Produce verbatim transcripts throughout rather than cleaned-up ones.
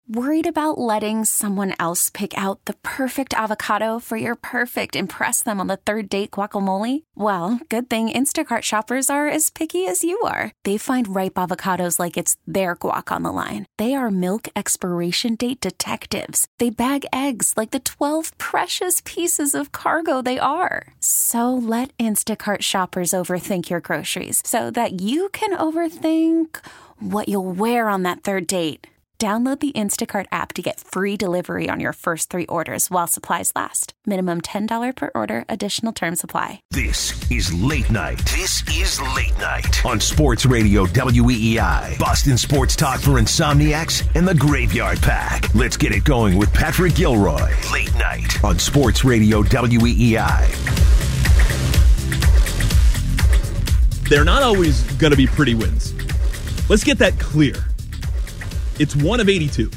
Worried about letting someone else pick out the perfect avocado for your perfect impress them on the third date guacamole? Well, good thing Instacart shoppers are as picky as you are. They find ripe avocados like it's their guac on the line. They are milk expiration date detectives. They bag eggs like the twelve precious pieces of cargo they are. So let Instacart shoppers overthink your groceries so that you can overthink what you'll wear on that third date. Download the Instacart app to get free delivery on your first three orders while supplies last. Minimum ten dollars per order. Additional terms apply. This is Late Night. This is Late Night on Sports Radio W E E I. Boston sports talk for insomniacs and the Graveyard Pack. Let's get it going with Patrick Gilroy. Late Night on Sports Radio W E E I. They're not always going to be pretty wins. Let's get that clear. It's one of eighty-two.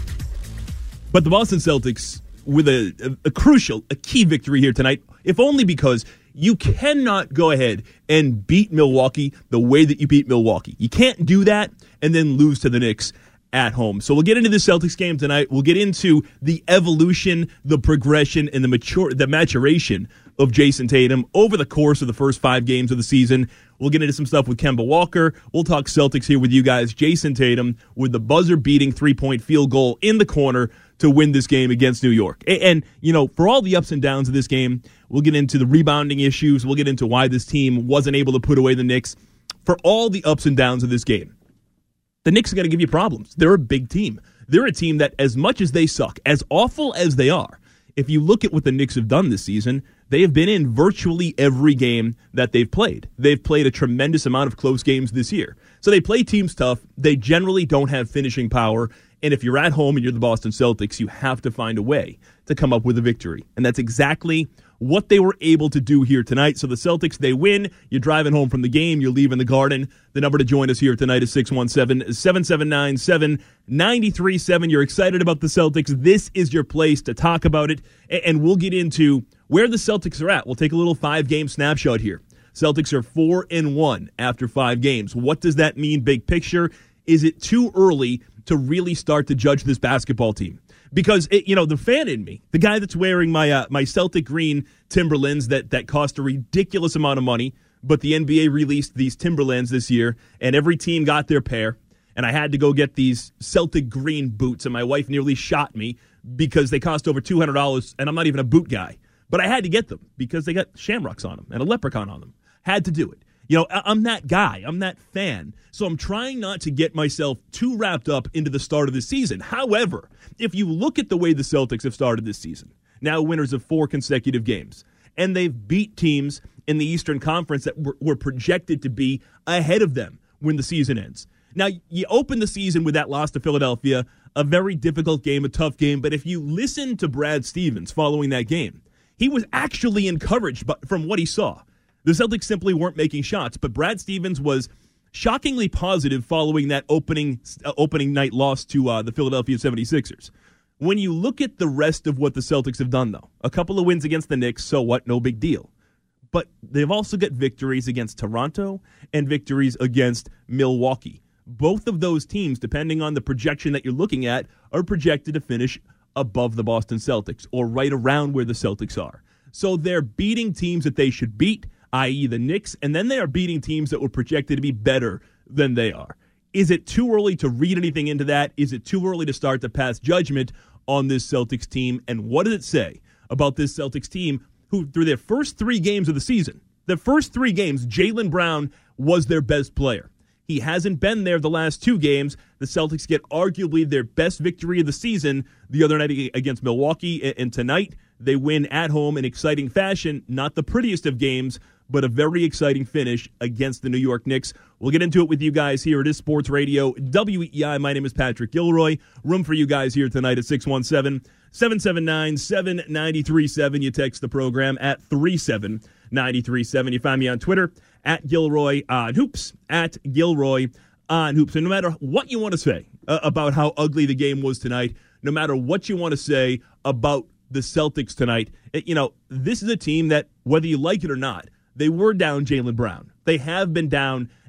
But the Boston Celtics with a, a, a crucial, a key victory here tonight, if only because you cannot go ahead and beat Milwaukee the way that you beat Milwaukee. You can't do that and then lose to the Knicks at home. So we'll get into the Celtics game tonight. We'll get into the evolution, the progression, and the mature, the maturation of Jason Tatum over the course of the first five games of the season. We'll get into some stuff with Kemba Walker. We'll talk Celtics here with you guys. Jason Tatum with the buzzer-beating three-point field goal in the corner to win this game against New York. And, and, you know, for all the ups and downs of this game, we'll get into the rebounding issues. We'll get into why this team wasn't able to put away the Knicks. For all the ups and downs of this game, the Knicks are going to give you problems. They're a big team. They're a team that, as much as they suck, as awful as they are, if you look at what the Knicks have done this season, they have been in virtually every game that they've played. They've played a tremendous amount of close games this year. So they play teams tough. They generally don't have finishing power. And if you're at home and you're the Boston Celtics, you have to find a way to come up with a victory. And that's exactly what they were able to do here tonight. So the Celtics, they win. You're driving home from the game. You're leaving the Garden. The number to join us here tonight is six one seven, seven seven nine, seven nine three seven. You're excited about the Celtics. This is your place to talk about it. And we'll get into where the Celtics are at. We'll take a little five-game snapshot here. Celtics are four and one after five games. What does that mean, big picture? Is it too early to really start to judge this basketball team? Because, it, you know, the fan in me, the guy that's wearing my uh, my Celtic green Timberlands that, that cost a ridiculous amount of money, but the N B A released these Timberlands this year, and every team got their pair, and I had to go get these Celtic green boots, and my wife nearly shot me because they cost over two hundred dollars, and I'm not even a boot guy. But I had to get them because they got shamrocks on them and a leprechaun on them. Had to do it. You know, I'm that guy. I'm that fan. So I'm trying not to get myself too wrapped up into the start of the season. However, if you look at the way the Celtics have started this season, now winners of four consecutive games, and they've beat teams in the Eastern Conference that were, were projected to be ahead of them when the season ends. Now, you open the season with that loss to Philadelphia, a very difficult game, a tough game, but if you listen to Brad Stevens following that game, he was actually encouraged from what he saw. The Celtics simply weren't making shots, but Brad Stevens was shockingly positive following that opening uh, opening night loss to uh, the Philadelphia seventy-sixers. When you look at the rest of what the Celtics have done, though, a couple of wins against the Knicks, so what, no big deal. But they've also got victories against Toronto and victories against Milwaukee. Both of those teams, depending on the projection that you're looking at, are projected to finish above the Boston Celtics or right around where the Celtics are. So they're beating teams that they should beat, that is the Knicks, and then they are beating teams that were projected to be better than they are. Is it too early to read anything into that? Is it too early to start to pass judgment on this Celtics team? And what does it say about this Celtics team who, through their first three games of the season, the first three games, Jaylen Brown was their best player. He hasn't been there the last two games. The Celtics get arguably their best victory of the season the other night against Milwaukee, and tonight they win at home in exciting fashion. Not the prettiest of games, but a very exciting finish against the New York Knicks. We'll get into it with you guys here. It is Sports Radio W E E I. My name is Patrick Gilroy. Room for you guys here tonight at six one seven, seven seven nine, seven nine three seven. You text the program at three seven nine three seven. You find me on Twitter at Gilroy on Hoops, at Gilroy on Hoops. And no matter what you want to say uh, about how ugly the game was tonight, no matter what you want to say about the Celtics tonight, you know, this is a team that, whether you like it or not, they were down Jaylen Brown. They have been down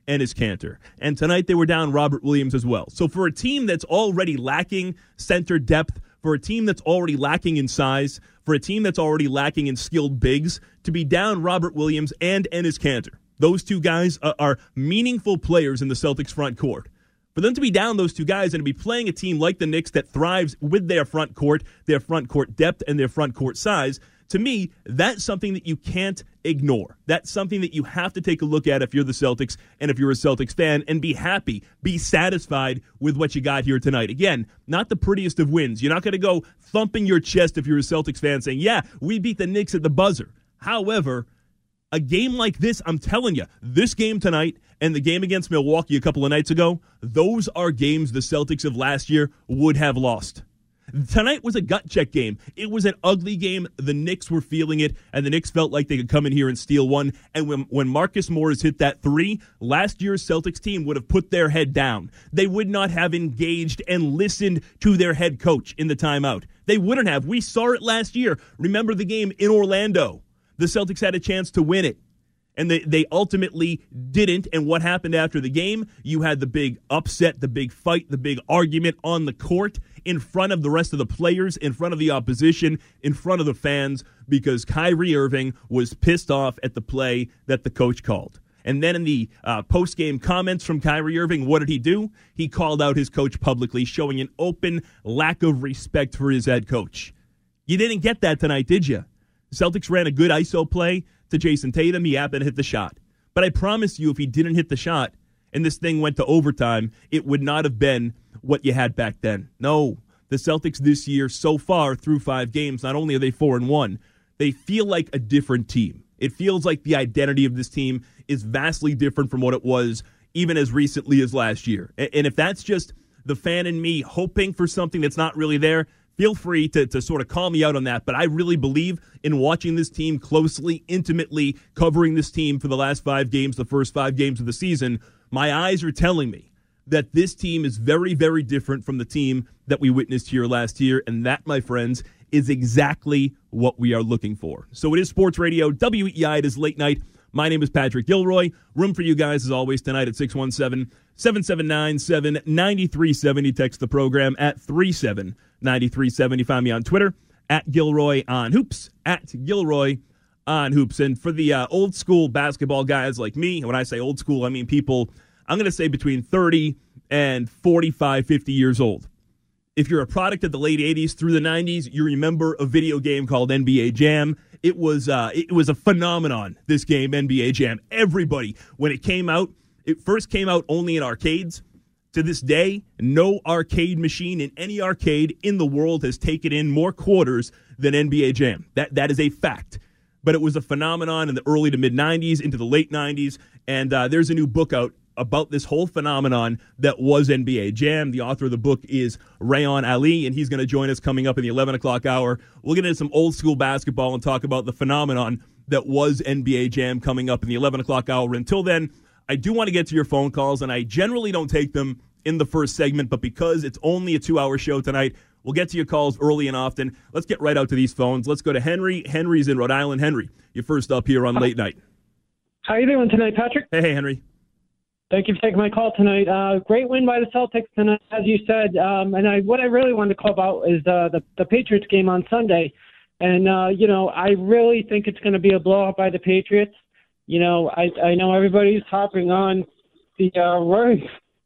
Enes Kanter. And tonight they were down Robert Williams as well. So for a team that's already lacking center depth, for a team that's already lacking in size, for a team that's already lacking in skilled bigs, to be down Robert Williams and Enes Kanter, those two guys are, are meaningful players in the Celtics front court. For them to be down those two guys and to be playing a team like the Knicks that thrives with their front court, their front court depth, and their front court size, to me, that's something that you can't ignore. That's something that you have to take a look at if you're the Celtics and if you're a Celtics fan, and be happy, be satisfied with what you got here tonight. Again, not the prettiest of wins. You're not going to go thumping your chest if you're a Celtics fan saying, yeah, we beat the Knicks at the buzzer. However, a game like this, I'm telling you, this game tonight and the game against Milwaukee a couple of nights ago, those are games the Celtics of last year would have lost. Tonight was a gut check game. It was an ugly game. The Knicks were feeling it, and the Knicks felt like they could come in here and steal one. And when, when Marcus Morris hit that three, last year's Celtics team would have put their head down. They would not have engaged and listened to their head coach in the timeout. They wouldn't have. We saw it last year. Remember the game in Orlando. The Celtics had a chance to win it, and they, they ultimately didn't. And what happened after the game? You had the big upset, the big fight, the big argument on the court in front of the rest of the players, in front of the opposition, in front of the fans, because Kyrie Irving was pissed off at the play that the coach called. And then in the uh, post-game comments from Kyrie Irving, what did he do? He called out his coach publicly, showing an open lack of respect for his head coach. You didn't get that tonight, did you? The Celtics ran a good I S O play to Jason Tatum. He happened to hit the shot. But I promise you, if he didn't hit the shot and this thing went to overtime, it would not have been what you had back then. No, the Celtics this year, so far through five games, not only are they four and one, they feel like a different team. It feels like the identity of this team is vastly different from what it was even as recently as last year. And if that's just the fan in me hoping for something that's not really there, feel free to, to sort of call me out on that. But I really believe in watching this team closely, intimately, covering this team for the last five games, the first five games of the season. My eyes are telling me that this team is very, very different from the team that we witnessed here last year. And that, my friends, is exactly what we are looking for. So it is Sports Radio, W E I. It is late night. My name is Patrick Gilroy. Room for you guys, as always, tonight at six one seven, seven seven nine, seven nine three seven zero. Text the program at three seven nine three seven zero. Find me on Twitter, at Gilroy on Hoops, at Gilroy on Hoops. And for the uh, old school basketball guys like me, and when I say old school, I mean people, I'm going to say between thirty and forty-five, fifty years old. If you're a product of the late eighties through the nineties, you remember a video game called N B A Jam. It was uh, it was a phenomenon, this game, N B A Jam. Everybody, when it came out, it first came out only in arcades. To this day, no arcade machine in any arcade in the world has taken in more quarters than N B A Jam. That That is a fact. But it was a phenomenon in the early to mid-nineties, into the late nineties, and uh, there's a new book out about this whole phenomenon that was N B A Jam. The author of the book is Rayon Ali, and he's going to join us coming up in the eleven o'clock hour. We'll get into some old school basketball and talk about the phenomenon that was N B A Jam coming up in the eleven o'clock hour. Until then, I do want to get to your phone calls, and I generally don't take them in the first segment, but because it's only a two-hour show tonight, we'll get to your calls early and often. Let's get right out to these phones. Let's go to Henry. Henry's in Rhode Island. Henry, you're first up here on Late Night. How are you doing tonight, Patrick? Hey, hey Henry. Thank you for taking my call tonight. Uh, great win by the Celtics tonight, as you said. Um, and I, what I really wanted to call about is uh, the, the Patriots game on Sunday. And, uh, you know, I really think it's going to be a blowout by the Patriots. You know, I, I know everybody's hopping on the uh, Ravens.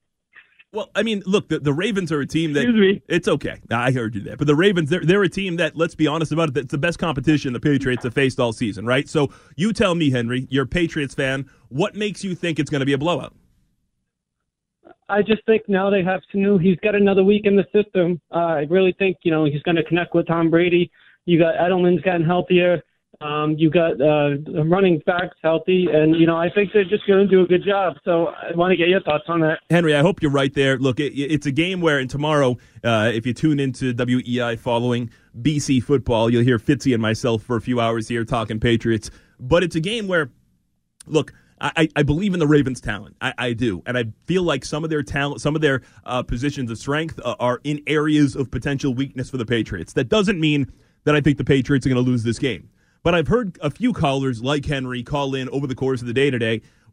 Well, I mean, look, the, the Ravens are a team that... Excuse me. It's okay. I heard you there. But the Ravens, they're, they're a team that, let's be honest about it, it's the best competition the Patriots have faced all season, right? So you tell me, Henry, you're a Patriots fan, what makes you think it's going to be a blowout? I just think now they have Sanu. He's got another week in the system. Uh, I really think, you know, he's going to connect with Tom Brady. You got Edelman's gotten healthier. Um, you got uh, running backs healthy. And, you know, I think they're just going to do a good job. So I want to get your thoughts on that. Henry, I hope you're right there. Look, it, it's a game where, and tomorrow, uh, if you tune into W E I following B C football, you'll hear Fitzy and myself for a few hours here talking Patriots. But it's a game where, look, I, I believe in the Ravens' talent. I, I do. And I feel like some of their talent, some of their uh, positions of strength uh, are in areas of potential weakness for the Patriots. That doesn't mean that I think the Patriots are going to lose this game. But I've heard a few callers like Henry call in over the course of the day today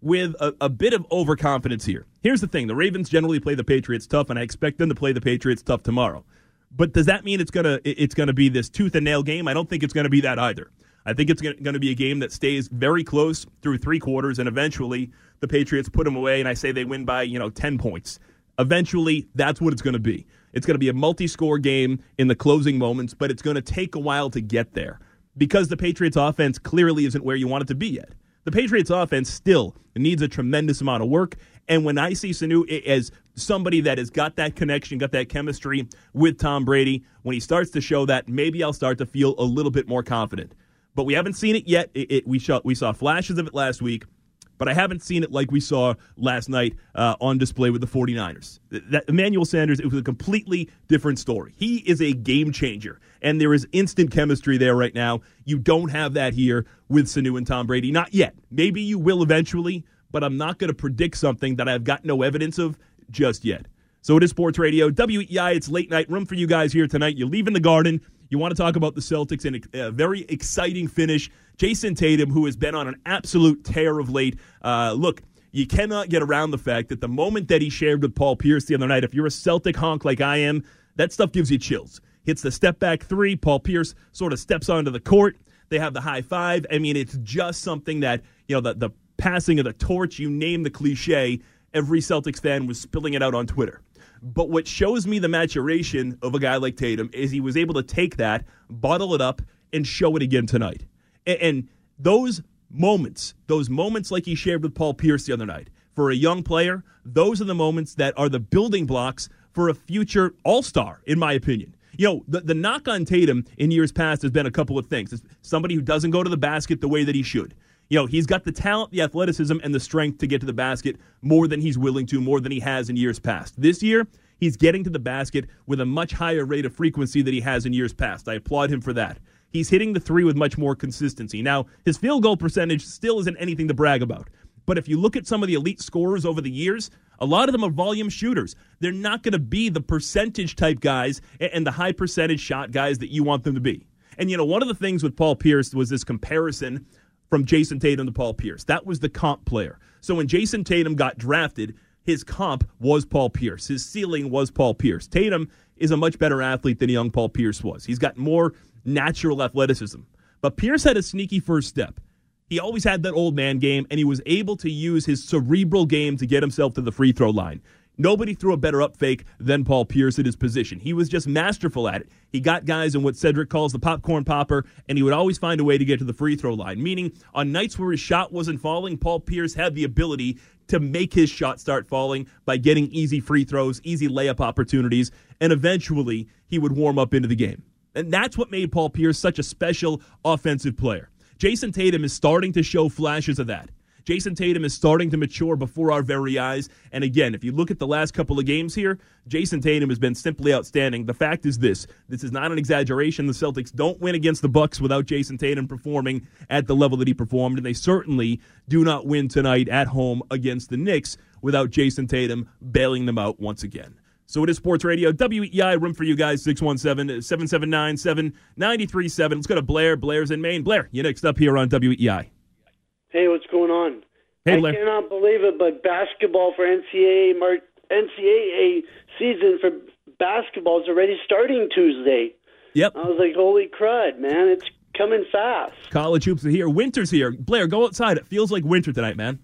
with a, a bit of overconfidence here. Here's the thing. The Ravens generally play the Patriots tough, and I expect them to play the Patriots tough tomorrow. But does that mean it's going to it's gonna be this tooth and nail game? I don't think it's going to be that either. I think it's going to be a game that stays very close through three quarters, and eventually the Patriots put them away, and I say they win by, you know, ten points. Eventually, that's what it's going to be. It's going to be a multi-score game in the closing moments, but it's going to take a while to get there because the Patriots offense clearly isn't where you want it to be yet. The Patriots offense still needs a tremendous amount of work, and when I see Sanu as somebody that has got that connection, got that chemistry with Tom Brady, when he starts to show that, maybe I'll start to feel a little bit more confident. But we haven't seen it yet. It, it, we, saw, we saw flashes of it last week, but I haven't seen it like we saw last night uh, on display with the 49ers. That, Emmanuel Sanders, it was a completely different story. He is a game changer, and there is instant chemistry there right now. You don't have that here with Sanu and Tom Brady. Not yet. Maybe you will eventually, but I'm not going to predict something that I've got no evidence of just yet. So it is Sports Radio, W E I. It's late night. Room for you guys here tonight. You leave in the garden. You want to talk about the Celtics and a, a very exciting finish. Jason Tatum, who has been on an absolute tear of late. Uh, look, you cannot get around the fact that the moment that he shared with Paul Pierce the other night, if you're a Celtic honk like I am, that stuff gives you chills. Hits the step-back three. Paul Pierce sort of steps onto the court. They have the high five. I mean, it's just something that, you know, the, the passing of the torch, you name the cliche, every Celtics fan was spilling it out on Twitter. But what shows me the maturation of a guy like Tatum is he was able to take that, bottle it up, and show it again tonight. And, and those moments, those moments like he shared with Paul Pierce the other night, for a young player, those are the moments that are the building blocks for a future all-star, in my opinion. You know, the, the knock on Tatum in years past has been a couple of things. It's somebody who doesn't go to the basket the way that he should. You know, he's got the talent, the athleticism, and the strength to get to the basket more than he's willing to, more than he has in years past. This year, he's getting to the basket with a much higher rate of frequency than he has in years past. I applaud him for that. He's hitting the three with much more consistency. Now, his field goal percentage still isn't anything to brag about. But if you look at some of the elite scorers over the years, a lot of them are volume shooters. They're not going to be the percentage-type guys and the high-percentage shot guys that you want them to be. And, you know, one of the things with Paul Pierce was this comparison from Jason Tatum to Paul Pierce. That was the comp player. So when Jason Tatum got drafted, his comp was Paul Pierce. His ceiling was Paul Pierce. Tatum is a much better athlete than young Paul Pierce was. He's got more natural athleticism. But Pierce had a sneaky first step. He always had that old man game, and he was able to use his cerebral game to get himself to the free throw line. Nobody threw a better up fake than Paul Pierce at his position. He was just masterful at it. He got guys in what Cedric calls the popcorn popper, and he would always find a way to get to the free throw line, meaning on nights where his shot wasn't falling, Paul Pierce had the ability to make his shot start falling by getting easy free throws, easy layup opportunities, and eventually he would warm up into the game. And that's what made Paul Pierce such a special offensive player. Jason Tatum is starting to show flashes of that. Jason Tatum is starting to mature before our very eyes. And again, if you look at the last couple of games here, Jason Tatum has been simply outstanding. The fact is this. This is not an exaggeration. The Celtics don't win against the Bucks without Jason Tatum performing at the level that he performed. And they certainly do not win tonight at home against the Knicks without Jason Tatum bailing them out once again. So it is Sports Radio, W E I, room for you guys, six one seven, seven seven nine, seven nine three seven. Let's go to Blair. Blair's in Maine. Blair, you're next up here on W E I. Hey, what's going on? Hey, Blair. I cannot believe it, but basketball for N C A A, Mar- N C A A season for basketball is already starting Tuesday. Yep. I was like, holy crud, man, it's coming fast. College hoops are here. Winter's here. Blair, go outside. It feels like winter tonight, man.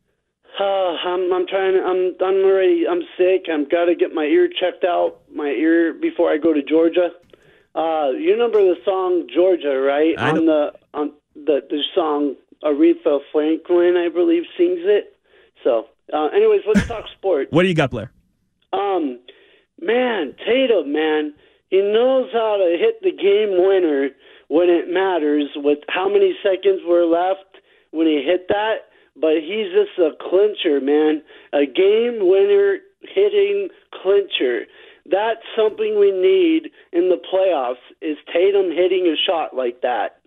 Uh, I'm I'm trying. I'm I'm already. I'm sick. I've got to get my ear checked out. My ear before I go to Georgia. Uh, you remember the song Georgia, right? I on the on the the song Aretha Franklin, I believe, sings it. So, uh, anyways, let's talk sports. What do you got, Blair? Um, man, Tatum, man, he knows how to hit the game winner when it matters. With how many seconds were left when he hit that. But he's just a clincher, man. A game winner hitting clincher. That's something we need in the playoffs is Tatum hitting a shot like that.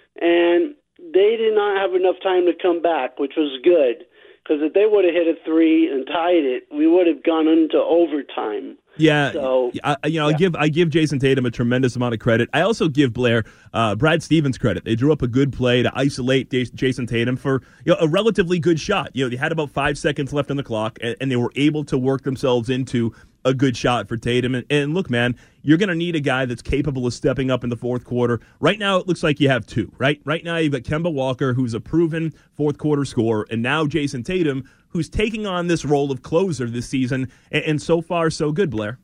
And they did not have enough time to come back, which was good. Because if they would have hit a three and tied it, we would have gone into overtime. Yeah, so, I, you know, yeah. I give I give Jason Tatum a tremendous amount of credit. I also give Blair uh, Brad Stevens credit. They drew up a good play to isolate Jason Tatum for you know a relatively good shot. You know, they had about five seconds left on the clock, and, and they were able to work themselves into a good shot for Tatum. And, and look, man, you're going to need a guy that's capable of stepping up in the fourth quarter. Right now, it looks like you have two. Right, right now you've got Kemba Walker, who's a proven fourth quarter scorer, and now Jason Tatum, who's taking on this role of closer this season, and, and so far, so good, Blair.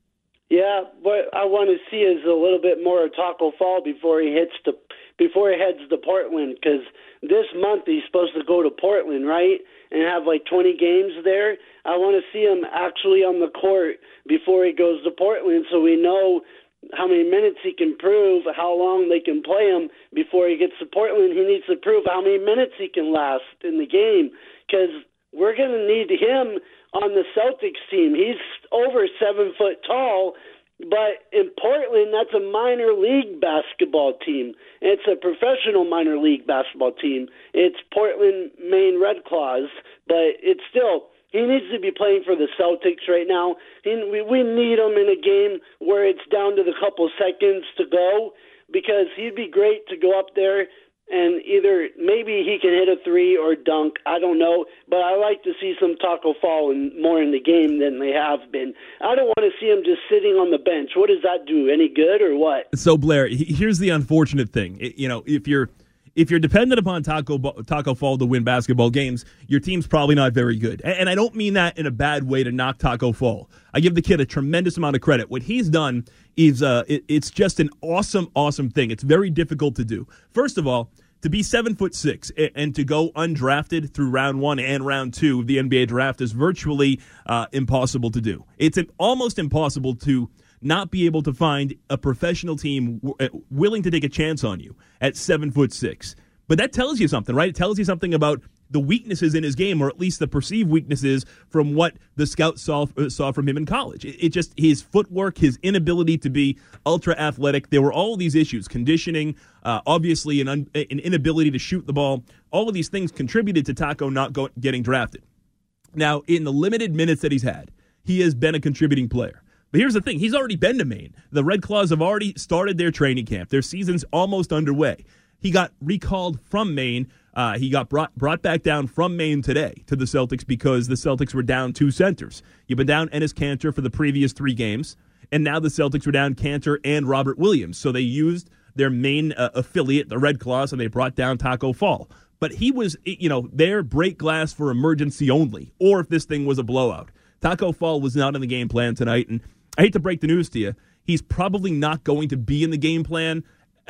Yeah, what I want to see is a little bit more of Taco Fall before he hits to before he heads to Portland, because this month he's supposed to go to Portland, right, and have like twenty games there. I want to see him actually on the court before he goes to Portland, so we know how many minutes he can prove, how long they can play him before he gets to Portland. He needs to prove how many minutes he can last in the game, because we're going to need him on the Celtics team. He's over seven foot tall, but in Portland, that's a minor league basketball team. It's a professional minor league basketball team. It's Portland, Maine Red Claws, but it's still, he needs to be playing for the Celtics right now. He, we, we need him in a game where it's down to the couple seconds to go, because he'd be great to go up there and either maybe he can hit a three or dunk. I don't know, but I like to see some Taco Fall in, more in the game than they have been. I don't want to see him just sitting on the bench. What does that do? Any good or what? So Blair, here's the unfortunate thing. You know, if you're if you're dependent upon Taco Taco Fall to win basketball games, your team's probably not very good. And I don't mean that in a bad way to knock Taco Fall. I give the kid a tremendous amount of credit. What he's done is uh, it, it's just an awesome, awesome thing. It's very difficult to do. First of all, to be seven foot six and to go undrafted through round one and round two of the N B A draft is virtually uh, impossible to do. It's almost impossible to not be able to find a professional team w- willing to take a chance on you at seven foot six. But that tells you something, right? It tells you something about the weaknesses in his game, or at least the perceived weaknesses from what the scouts saw, uh, saw from him in college. It, it just, his footwork, his inability to be ultra athletic. There were all of these issues, conditioning, uh, obviously an, un, an inability to shoot the ball. All of these things contributed to Taco not go, getting drafted. Now, in the limited minutes that he's had, he has been a contributing player. But here's the thing. He's already been to Maine. The Red Claws have already started their training camp. Their season's almost underway. He got recalled from Maine. Uh, he got brought brought back down from Maine today to the Celtics because the Celtics were down two centers. You've been down Enes Kanter for the previous three games, and now the Celtics were down Kanter and Robert Williams. So they used their main uh, affiliate, the Red Claws, and they brought down Taco Fall. But he was, you know, their break glass for emergency only, or if this thing was a blowout. Taco Fall was not in the game plan tonight, and I hate to break the news to you, he's probably not going to be in the game plan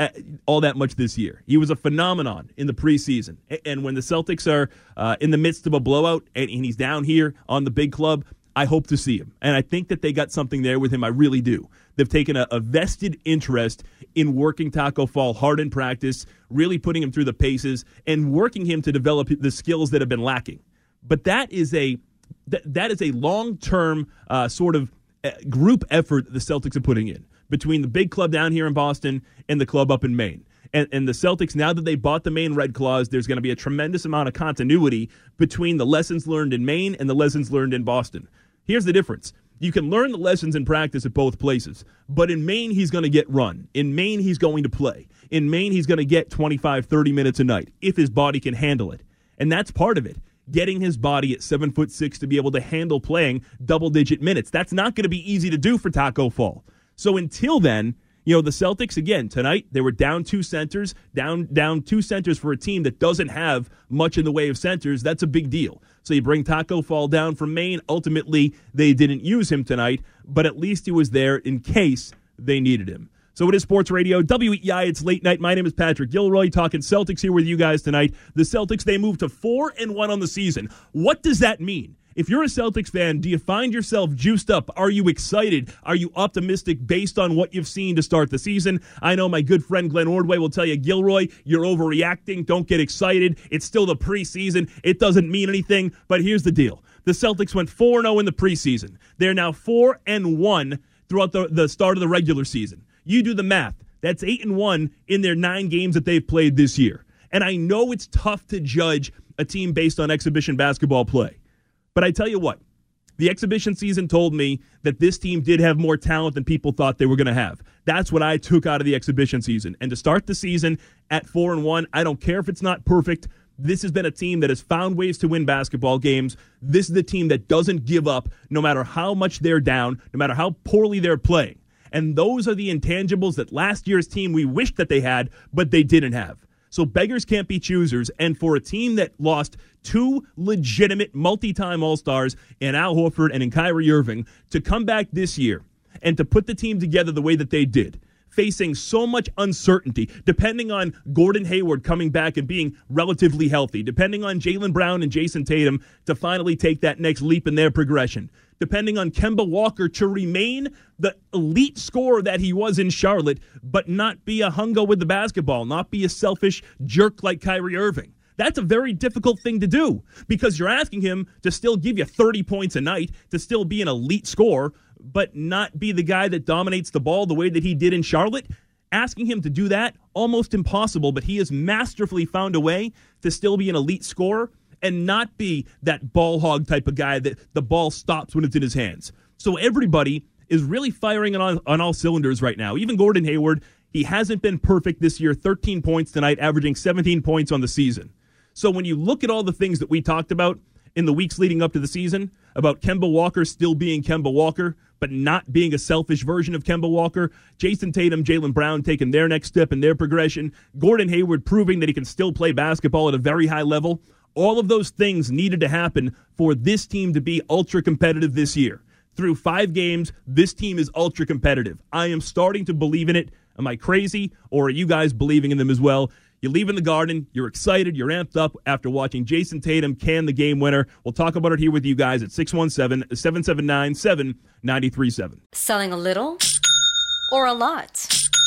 all that much this year. He was a phenomenon in the preseason. And when the Celtics are uh, in the midst of a blowout and he's down here on the big club, I hope to see him. And I think that they got something there with him. I really do. They've taken a, a vested interest in working Taco Fall hard in practice, really putting him through the paces, and working him to develop the skills that have been lacking. But that is a that, that is a long-term uh, sort of group effort that the Celtics are putting in between the big club down here in Boston and the club up in Maine. And, and the Celtics, now that they bought the Maine Red Claws, there's going to be a tremendous amount of continuity between the lessons learned in Maine and the lessons learned in Boston. Here's the difference. You can learn the lessons in practice at both places, but in Maine, he's going to get run. In Maine, he's going to play. In Maine, he's going to get twenty-five, thirty minutes a night if his body can handle it. And that's part of it. Getting his body at seven foot six to be able to handle playing double-digit minutes. That's not going to be easy to do for Taco Fall. So until then, you know, the Celtics, again, tonight, they were down two centers, down down two centers for a team that doesn't have much in the way of centers. That's a big deal. So you bring Taco Fall down from Maine. Ultimately, they didn't use him tonight, but at least he was there in case they needed him. So it is Sports Radio, W E I, it's late night. My name is Patrick Gilroy, talking Celtics here with you guys tonight. The Celtics, they moved to four and one on the season. What does that mean? If you're a Celtics fan, do you find yourself juiced up? Are you excited? Are you optimistic based on what you've seen to start the season? I know my good friend Glenn Ordway will tell you, Gilroy, you're overreacting. Don't get excited. It's still the preseason. It doesn't mean anything. But here's the deal. The Celtics went four and oh in the preseason. They're now four and one throughout the, the start of the regular season. You do the math. That's eight and one in their nine games that they've played this year. And I know it's tough to judge a team based on exhibition basketball play. But I tell you what, The exhibition season told me that this team did have more talent than people thought they were going to have. That's what I took out of the exhibition season. And to start the season at four and one, I don't care if it's not perfect. This has been a team that has found ways to win basketball games. This is the team that doesn't give up no matter how much they're down, no matter how poorly they're playing. And those are the intangibles that last year's team we wished that they had, but they didn't have. So beggars can't be choosers, and for a team that lost two legitimate multi-time All-Stars in Al Horford and in Kyrie Irving to come back this year and to put the team together the way that they did, facing so much uncertainty, depending on Gordon Hayward coming back and being relatively healthy, depending on Jaylen Brown and Jason Tatum to finally take that next leap in their progression, depending on Kemba Walker to remain the elite scorer that he was in Charlotte, but not be a hungo with the basketball, not be a selfish jerk like Kyrie Irving. That's a very difficult thing to do because you're asking him to still give you thirty points a night, to still be an elite scorer, but not be the guy that dominates the ball the way that he did in Charlotte. Asking him to do that, almost impossible, but he has masterfully found a way to still be an elite scorer and not be that ball hog type of guy that the ball stops when it's in his hands. So everybody is really firing on, on all cylinders right now. Even Gordon Hayward, he hasn't been perfect this year, thirteen points tonight, averaging seventeen points on the season. So when you look at all the things that we talked about in the weeks leading up to the season, about Kemba Walker still being Kemba Walker, but not being a selfish version of Kemba Walker, Jason Tatum, Jaylen Brown taking their next step in their progression, Gordon Hayward proving that he can still play basketball at a very high level, all of those things needed to happen for this team to be ultra competitive this year. Through five games, this team is ultra competitive. I am starting to believe in it. Am I crazy, or are you guys believing in them as well? You leave in the Garden, you're excited, you're amped up after watching Jason Tatum can the game winner. We'll talk about it here with you guys at six one seven, seven seven nine, seven nine three seven. Selling a little or a lot?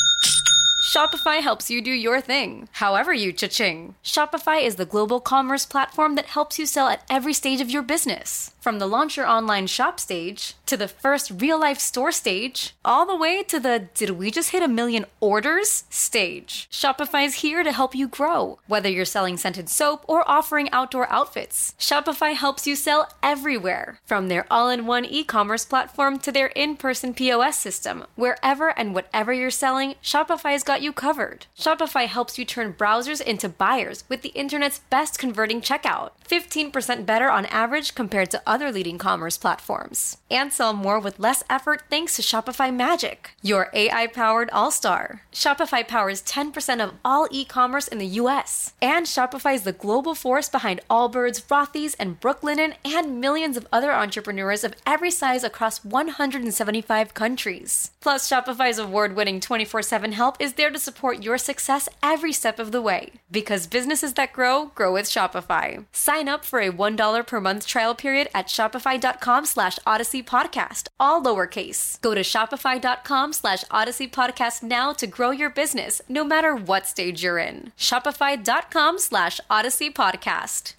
Shopify helps you do your thing, however you cha-ching. Shopify is the global commerce platform that helps you sell at every stage of your business. From the launch your online shop stage, to the first real-life store stage, all the way to the did we just hit a million orders stage. Shopify's here to help you grow. Whether you're selling scented soap or offering outdoor outfits, Shopify helps you sell everywhere. From their all-in-one e-commerce platform to their in-person P O S system, wherever and whatever you're selling, Shopify's got you covered. Shopify helps you turn browsers into buyers with the internet's best converting checkout. fifteen percent better on average compared to other leading commerce platforms. And sell more with less effort thanks to Shopify Magic, your A I-powered all-star. Shopify powers ten percent of all e-commerce in the U S. And Shopify is the global force behind Allbirds, Rothy's, and Brooklinen, and millions of other entrepreneurs of every size across one hundred seventy-five countries. Plus, Shopify's award-winning twenty-four seven help is there to support your success every step of the way. Because businesses that grow, grow with Shopify. Sign up for a one dollar per month trial period at shopify.com slash Odyssey Podcast, all lowercase. Go to shopify.com slash Odyssey Podcast now to grow your business, no matter what stage you're in. Shopify.com slash Odyssey Podcast.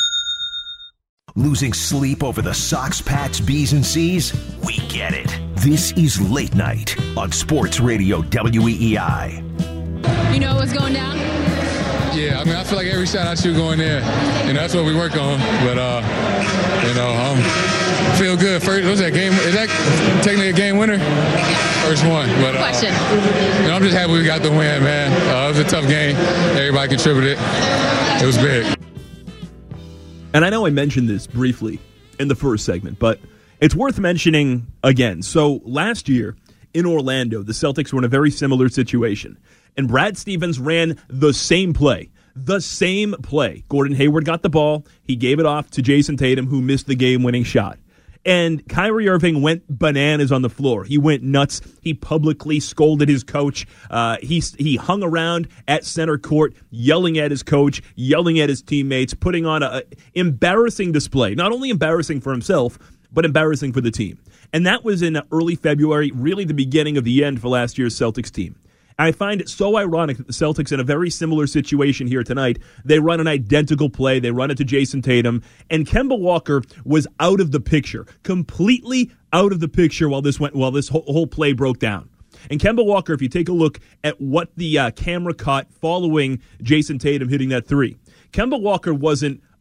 Losing sleep over the Sox, Pats, B's, and C's? We get it. This is Late Night on Sports Radio W E E I. You know what's going down? Yeah, I mean, I feel like every shot I shoot going in, and that's what we work on. But, uh, you know, I'm feel good. First, what's that game? Is that technically a game winner? First one. But, uh, Question. You know, I'm just happy we got the win, man. Uh, it was a tough game. Everybody contributed. It was big. And I know I mentioned this briefly in the first segment, but it's worth mentioning again. So last year in Orlando, the Celtics were in a very similar situation. And Brad Stevens ran the same play. The same play. Gordon Hayward got the ball. He gave it off to Jason Tatum, who missed the game-winning shot. And Kyrie Irving went bananas on the floor. He went nuts. He publicly scolded his coach. Uh, he he hung around at center court, yelling at his coach, yelling at his teammates, putting on an embarrassing display. Not only embarrassing for himself, but embarrassing for the team. And that was in early February, really the beginning of the end for last year's Celtics team. I find it so ironic that the Celtics, in a very similar situation here tonight, they run an identical play. They run it to Jason Tatum, and Kemba Walker was out of the picture, completely out of the picture while this went while this whole, whole play broke down. And Kemba Walker, if you take a look at what the uh, camera caught following Jason Tatum hitting that three, Kemba Walker wasn't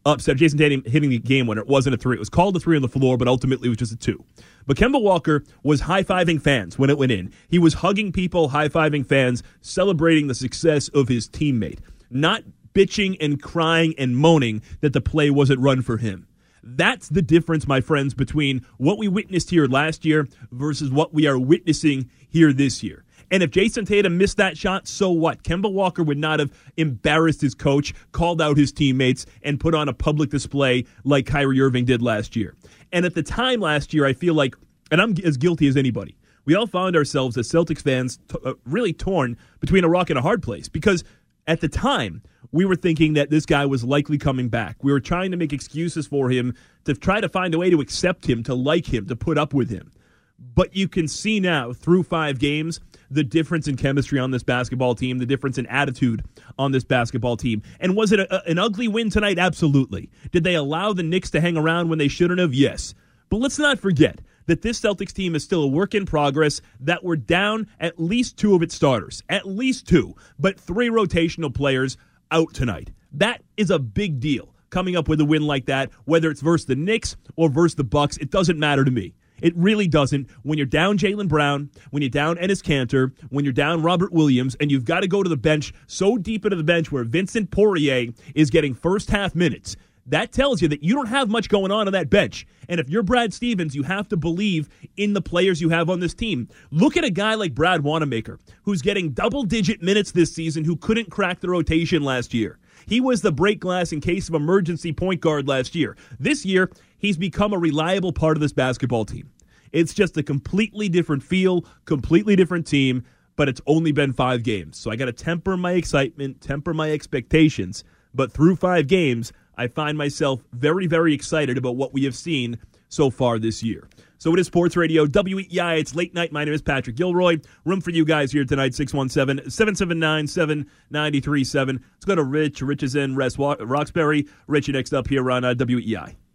upset. Jason Tatum hitting the game winner. It wasn't a three. It was called a three on the floor, but ultimately it was just a two. But Kemba Walker was high-fiving fans when it went in. He was hugging people, high-fiving fans, celebrating the success of his teammate, not bitching and crying and moaning that the play wasn't run for him. That's the difference, my friends, between what we witnessed here last year versus what we are witnessing here this year. And if Jason Tatum missed that shot, so what? Kemba Walker would not have embarrassed his coach, called out his teammates, and put on a public display like Kyrie Irving did last year. And at the time last year, I feel like, and I'm as guilty as anybody, we all found ourselves as Celtics fans t- uh, really torn between a rock and a hard place because at the time, we were thinking that this guy was likely coming back. We were trying to make excuses for him, to try to find a way to accept him, to like him, to put up with him. But you can see now, through five games, the difference in chemistry on this basketball team, the difference in attitude on this basketball team. And was it a, a, an ugly win tonight? Absolutely. Did they allow the Knicks to hang around when they shouldn't have? Yes. But let's not forget that this Celtics team is still a work in progress, that we're down at least two of its starters. At least two. But three rotational players out tonight. That is a big deal. Coming up with a win like that, whether it's versus the Knicks or versus the Bucks, it doesn't matter to me. It really doesn't. When you're down Jaylen Brown, when you're down Enes Kanter, when you're down Robert Williams, and you've got to go to the bench so deep into the bench where Vincent Poirier is getting first half minutes, that tells you that you don't have much going on on that bench. And if you're Brad Stevens, you have to believe in the players you have on this team. Look at a guy like Brad Wanamaker, who's getting double-digit minutes this season, who couldn't crack the rotation last year. He was the break glass in case of emergency point guard last year. This year, he's become a reliable part of this basketball team. It's just a completely different feel, completely different team, but it's only been five games. So I got to temper my excitement, temper my expectations. But through five games, I find myself very, very excited about what we have seen so far this year. So it is Sports Radio, W E E I. It's late night. My name is Patrick Gilroy. Room for you guys here tonight, six one seven, seven seven nine, seven nine three seven. Let's go to Rich. Rich is in West Roxbury. Rich, next up here on uh, W E E I.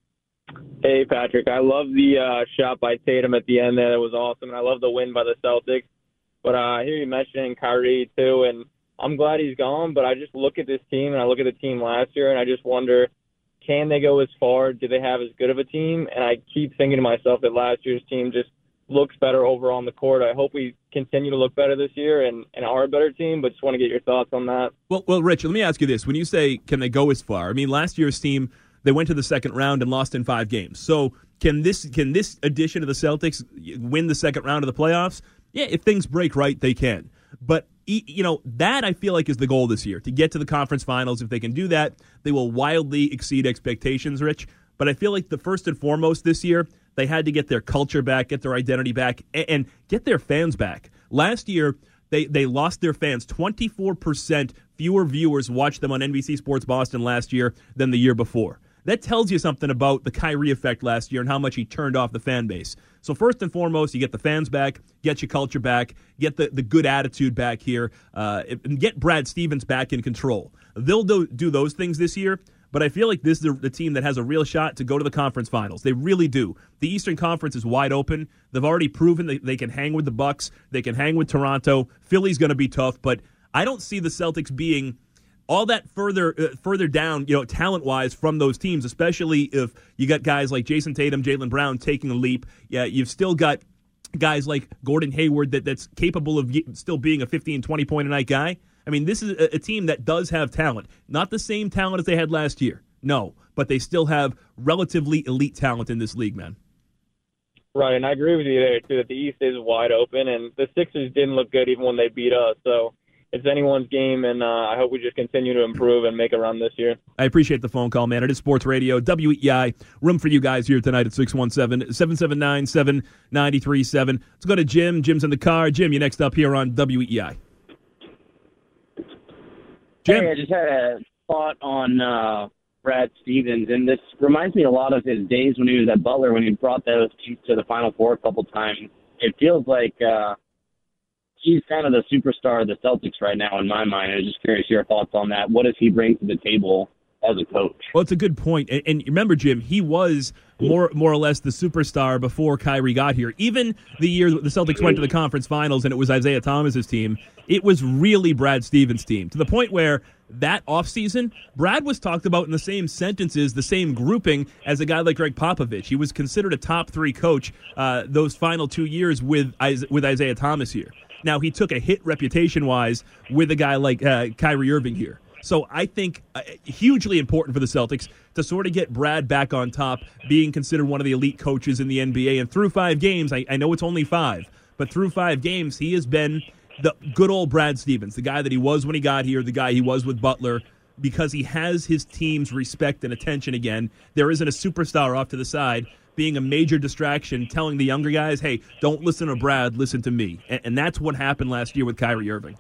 Hey, Patrick. I love the uh, shot by Tatum at the end there. That was awesome. And I love the win by the Celtics. But uh, I hear you mentioning Kyrie, too, and I'm glad he's gone, but I just look at this team, and I look at the team last year, and I just wonder, can they go as far? Do they have as good of a team? And I keep thinking to myself that last year's team just looks better over on the court. I hope we continue to look better this year and, and are a better team, but just want to get your thoughts on that. Well, well, Rich, let me ask you this. When you say, can they go as far? I mean, last year's team, they went to the second round and lost in five games. So can this can this edition of the Celtics win the second round of the playoffs? Yeah, if things break right, they can. But, you know, that I feel like is the goal this year, to get to the conference finals. If they can do that, they will wildly exceed expectations, Rich. But I feel like the first and foremost this year, they had to get their culture back, get their identity back, and get their fans back. Last year, they, they lost their fans. twenty-four percent fewer viewers watched them on N B C Sports Boston last year than the year before. That tells you something about the Kyrie effect last year and how much he turned off the fan base. So first and foremost, you get the fans back, get your culture back, get the, the good attitude back here, uh, and get Brad Stevens back in control. They'll do, do those things this year, but I feel like this is the, the team that has a real shot to go to the conference finals. They really do. The Eastern Conference is wide open. They've already proven that they can hang with the Bucks. They can hang with Toronto. Philly's going to be tough, but I don't see the Celtics being all that further uh, further down, you know, talent-wise from those teams, especially if you got guys like Jason Tatum, Jaylen Brown taking a leap. Yeah, you've still got guys like Gordon Hayward that, that's capable of still being a fifteen, twenty-point-a-night guy. I mean, this is a, a team that does have talent. Not the same talent as they had last year, no, but they still have relatively elite talent in this league, man. Right, and I agree with you there, too, that the East is wide open, and the Sixers didn't look good even when they beat us, so it's anyone's game, and uh, I hope we just continue to improve and make a run this year. I appreciate the phone call, man. It is Sports Radio, W E E I. Room for you guys here tonight at six one seven, seven seven nine, seven nine three seven. Let's go to Jim. Jim's in the car. Jim, you next up here on W E E I. Jim. Hey, I just had a thought on uh, Brad Stevens, and this reminds me a lot of his days when he was at Butler, when he brought those teams to the Final Four a couple times. It feels like uh, he's kind of the superstar of the Celtics right now in my mind. I was just curious your thoughts on that. What does he bring to the table as a coach? Well, it's a good point. And, and remember, Jim, he was more more or less the superstar before Kyrie got here. Even the year the Celtics went to the conference finals and it was Isaiah Thomas's team, it was really Brad Stevens' team, to the point where that offseason, Brad was talked about in the same sentences, the same grouping as a guy like Greg Popovich. He was considered a top three coach uh, those final two years with with Isaiah Thomas here. Now, he took a hit reputation-wise with a guy like uh, Kyrie Irving here. So I think uh, hugely important for the Celtics to sort of get Brad back on top, being considered one of the elite coaches in the N B A. And through five games, I, I know it's only five, but through five games, he has been the good old Brad Stevens, the guy that he was when he got here, the guy he was with Butler, because he has his team's respect and attention again. There isn't a superstar off to the side being a major distraction, telling the younger guys, hey, don't listen to Brad, listen to me. And, and that's what happened last year with Kyrie Irving.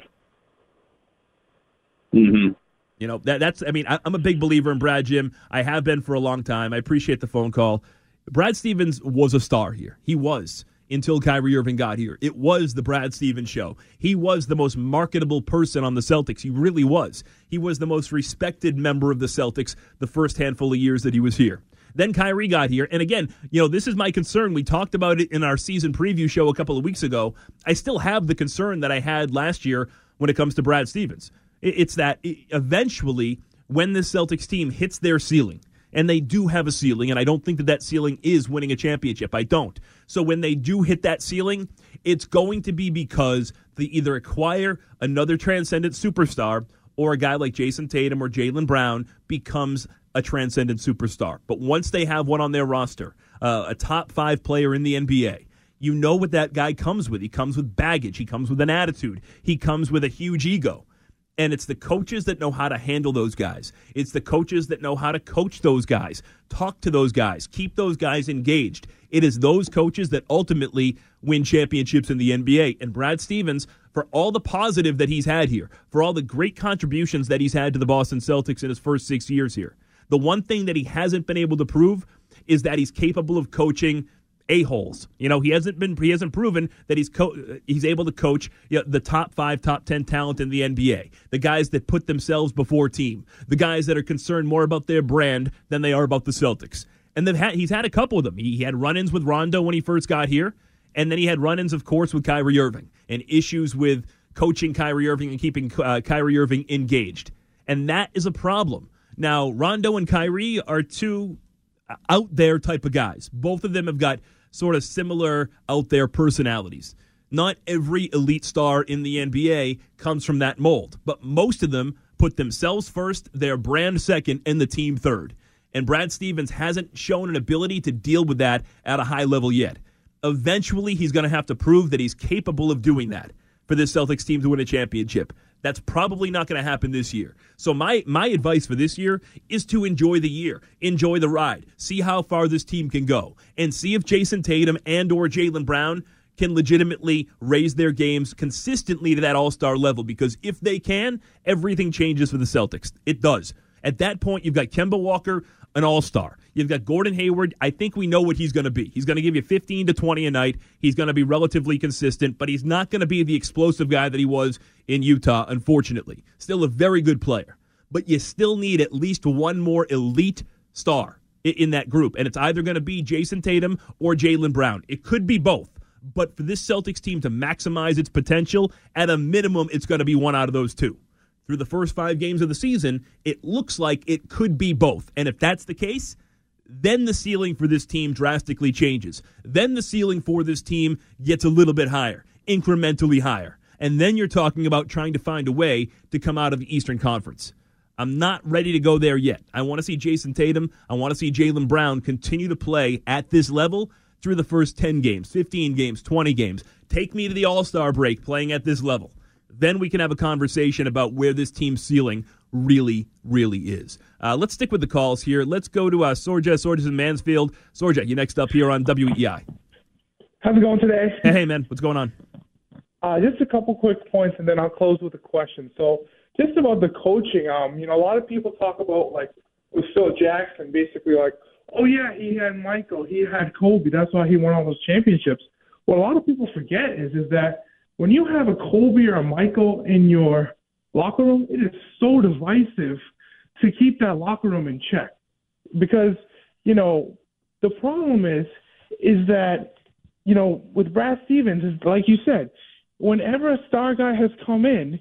Mm-hmm. You know, that, that's, I mean, I, I'm a big believer in Brad, Jim. I have been for a long time. I appreciate the phone call. Brad Stevens was a star here. He was. Until Kyrie Irving got here. It was the Brad Stevens show. He was the most marketable person on the Celtics. He really was. He was the most respected member of the Celtics the first handful of years that he was here. Then Kyrie got here. And again, you know, this is my concern. We talked about it in our season preview show a couple of weeks ago. I still have the concern that I had last year when it comes to Brad Stevens. It's that eventually when this Celtics team hits their ceiling, and they do have a ceiling, and I don't think that that ceiling is winning a championship. I don't. So when they do hit that ceiling, it's going to be because they either acquire another transcendent superstar or a guy like Jason Tatum or Jaylen Brown becomes a transcendent superstar. But once they have one on their roster, uh, a top five player in the N B A, you know what that guy comes with. He comes with baggage. He comes with an attitude. He comes with a huge ego. And it's the coaches that know how to handle those guys. It's the coaches that know how to coach those guys, talk to those guys, keep those guys engaged. It is those coaches that ultimately win championships in the N B A. And Brad Stevens, for all the positive that he's had here, for all the great contributions that he's had to the Boston Celtics in his first six years here, the one thing that he hasn't been able to prove is that he's capable of coaching a-holes. You know, he hasn't been he hasn't proven that he's co- he's able to coach, you know, the top five, top ten talent in the N B A. The guys that put themselves before team. The guys that are concerned more about their brand than they are about the Celtics. And they've had, he's had a couple of them. He, he had run-ins with Rondo when he first got here, and then he had run-ins, of course, with Kyrie Irving and issues with coaching Kyrie Irving and keeping uh, Kyrie Irving engaged. And that is a problem. Now, Rondo and Kyrie are two out there type of guys. Both of them have got sort of similar out there personalities. Not every elite star in the N B A comes from that mold, but most of them put themselves first, their brand second, and the team third. And Brad Stevens hasn't shown an ability to deal with that at a high level yet. Eventually, he's going to have to prove that he's capable of doing that for this Celtics team to win a championship. That's probably not going to happen this year. So my my advice for this year is to enjoy the year, enjoy the ride, see how far this team can go, and see if Jason Tatum and or Jaylen Brown can legitimately raise their games consistently to that all-star level, because if they can, everything changes for the Celtics. It does. At that point, you've got Kemba Walker, an all-star. You've got Gordon Hayward. I think we know what he's going to be. He's going to give you fifteen to twenty a night. He's going to be relatively consistent, but he's not going to be the explosive guy that he was in Utah, unfortunately. Still a very good player. But you still need at least one more elite star in that group, and it's either going to be Jason Tatum or Jaylen Brown. It could be both. But for this Celtics team to maximize its potential, at a minimum, it's going to be one out of those two. Through the first five games of the season, it looks like it could be both. And if that's the case, then the ceiling for this team drastically changes. Then the ceiling for this team gets a little bit higher, incrementally higher. And then you're talking about trying to find a way to come out of the Eastern Conference. I'm not ready to go there yet. I want to see Jason Tatum, I want to see Jaylen Brown continue to play at this level through the first ten games, fifteen games, twenty games. Take me to the All-Star break playing at this level. Then we can have a conversation about where this team's ceiling really, really is. Uh, let's stick with the calls here. Let's go to uh, Sorja. Sorja's in Mansfield. Sorja, you next up here on W E I. How's it going today? Hey, hey man. What's going on? Uh, just a couple quick points, and then I'll close with a question. So just about the coaching, um, you know, a lot of people talk about, like, with Phil Jackson, basically like, oh, yeah, he had Michael, he had Kobe. That's why he won all those championships. What a lot of people forget is, is that when you have a Kobe or a Michael in your locker room, it is so divisive to keep that locker room in check. Because, you know, the problem is, is that, you know, with Brad Stevens, is like you said, whenever a star guy has come in,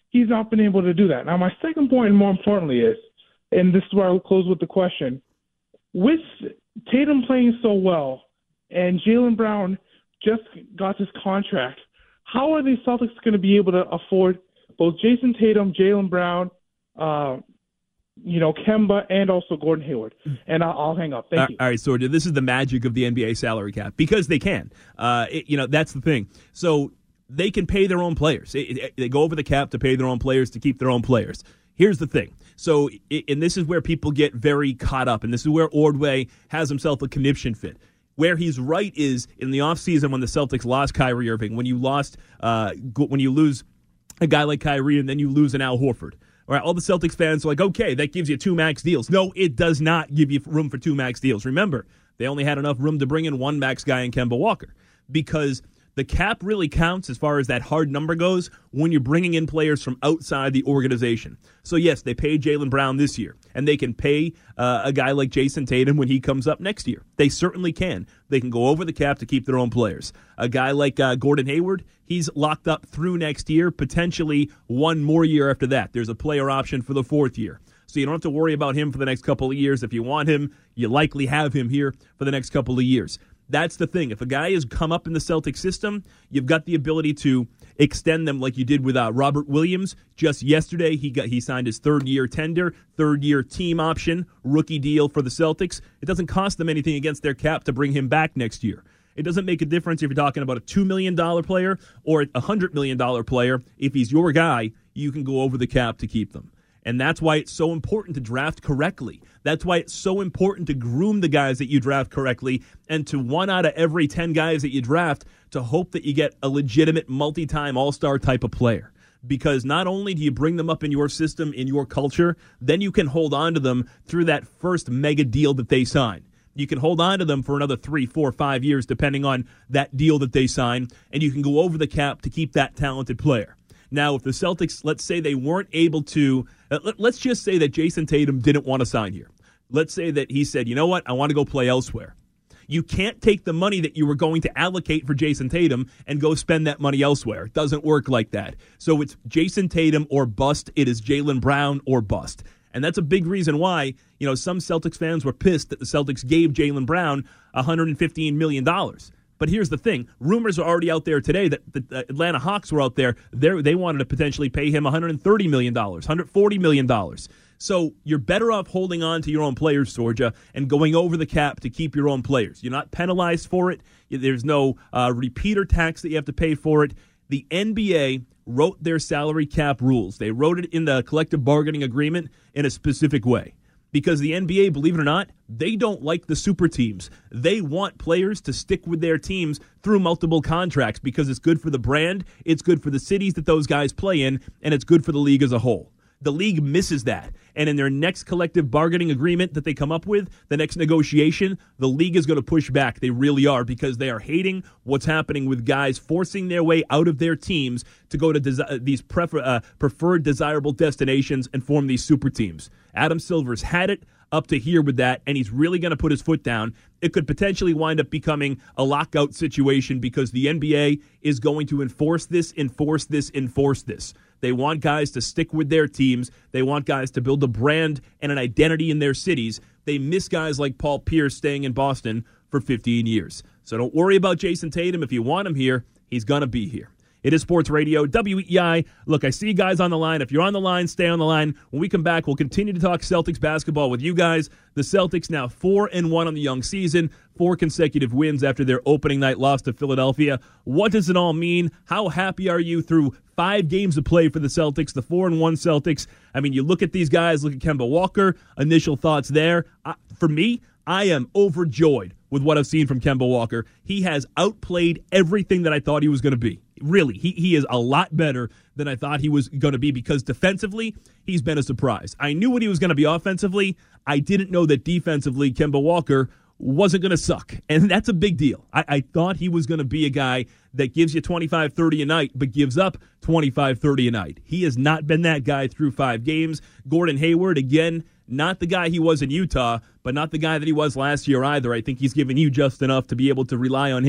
he's not been able to do that. Now, my second point, more importantly, is, and this is where I'll close with the question, with Tatum playing so well and Jaylen Brown just got this contract, how are the Celtics going to be able to afford both Jason Tatum, Jaylen Brown, uh, you know, Kemba, and also Gordon Hayward? And I'll, I'll hang up. Thank all, you. All right, so this is the magic of the N B A salary cap, because they can. Uh, it, you know, that's the thing. So they can pay their own players. It, it, they go over the cap to pay their own players to keep their own players. Here's the thing. So, it, and this is where people get very caught up, and this is where Ordway has himself a conniption fit. Where he's right is in the offseason when the Celtics lost Kyrie Irving, when you lost, uh, when you lose a guy like Kyrie and then you lose an Al Horford. All right, all the Celtics fans are like, okay, that gives you two max deals. No, it does not give you room for two max deals. Remember, they only had enough room to bring in one max guy in Kemba Walker, because the cap really counts as far as that hard number goes when you're bringing in players from outside the organization. So, yes, they paid Jaylen Brown this year, and they can pay uh, a guy like Jason Tatum when he comes up next year. They certainly can. They can go over the cap to keep their own players. A guy like uh, Gordon Hayward, he's locked up through next year, potentially one more year after that. There's a player option for the fourth year. So you don't have to worry about him for the next couple of years. If you want him, you likely have him here for the next couple of years. That's the thing. If a guy has come up in the Celtic system, you've got the ability to extend them like you did with uh, Robert Williams. Just yesterday, he got he signed his third-year tender, third-year team option, rookie deal for the Celtics. It doesn't cost them anything against their cap to bring him back next year. It doesn't make a difference if you're talking about a two million dollars player or a one hundred million dollars player. If he's your guy, you can go over the cap to keep them. And that's why it's so important to draft correctly. That's why it's so important to groom the guys that you draft correctly, and to one out of every ten guys that you draft to hope that you get a legitimate multi-time all-star type of player. Because not only do you bring them up in your system, in your culture, then you can hold on to them through that first mega deal that they sign. You can hold on to them for another three, four, five years, depending on that deal that they sign, and you can go over the cap to keep that talented player. Now, if the Celtics, let's say they weren't able to, uh, let's just say that Jason Tatum didn't want to sign here. Let's say that he said, you know what, I want to go play elsewhere. You can't take the money that you were going to allocate for Jason Tatum and go spend that money elsewhere. It doesn't work like that. So it's Jason Tatum or bust. It is Jaylen Brown or bust. And that's a big reason why, you know, some Celtics fans were pissed that the Celtics gave Jaylen Brown one hundred fifteen million dollars. But here's the thing. Rumors are already out there today that the Atlanta Hawks were out there. They wanted to potentially pay him one hundred thirty million dollars, one hundred forty million dollars. So you're better off holding on to your own players, Sorja, and going over the cap to keep your own players. You're not penalized for it. There's no uh, repeater tax that you have to pay for it. The N B A wrote their salary cap rules. They wrote it in the collective bargaining agreement in a specific way. Because the N B A, believe it or not, they don't like the super teams. They want players to stick with their teams through multiple contracts because it's good for the brand, it's good for the cities that those guys play in, and it's good for the league as a whole. The league misses that. And in their next collective bargaining agreement that they come up with, the next negotiation, the league is going to push back. They really are, because they are hating what's happening with guys forcing their way out of their teams to go to desi- these prefer- uh, preferred desirable destinations and form these super teams. Adam Silver's had it up to here with that, and he's really going to put his foot down. It could potentially wind up becoming a lockout situation because the N B A is going to enforce this, enforce this, enforce this. They want guys to stick with their teams. They want guys to build a brand and an identity in their cities. They miss guys like Paul Pierce staying in Boston for fifteen years. So don't worry about Jason Tatum. If you want him here, he's going to be here. It is Sports Radio, W E I. Look, I see you guys on the line. If you're on the line, stay on the line. When we come back, we'll continue to talk Celtics basketball with you guys. The Celtics now four and one on the young season, four consecutive wins after their opening night loss to Philadelphia. What does it all mean? How happy are you through five games of play for the Celtics, the four and one Celtics? I mean, you look at these guys, look at Kemba Walker, initial thoughts there. Uh, for me, I am overjoyed with what I've seen from Kemba Walker. He has outplayed everything that I thought he was going to be. Really, he, he is a lot better than I thought he was going to be, because defensively, he's been a surprise. I knew what he was going to be offensively. I didn't know that defensively, Kemba Walker wasn't going to suck, and that's a big deal. I, I thought he was going to be a guy that gives you twenty-five, thirty a night, but gives up twenty-five, thirty a night. He has not been that guy through five games. Gordon Hayward, again, not the guy he was in Utah, but not the guy that he was last year either. I think he's given you just enough to be able to rely on him.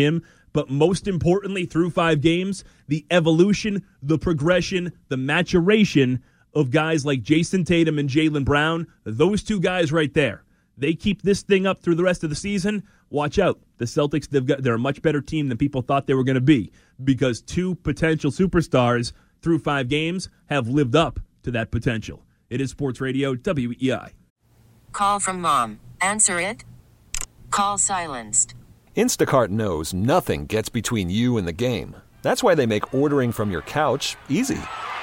but most importantly, through five games, the evolution, the progression, the maturation of guys like Jason Tatum and Jaylen Brown, those two guys right there. They keep this thing up through the rest of the season. Watch out. The Celtics, they've got, they're a much better team than people thought they were going to be because two potential superstars through five games have lived up to that potential. It is Sports Radio W E I. Call from mom. Answer it. Call silenced. Instacart knows nothing gets between you and the game. That's why they make ordering from your couch easy.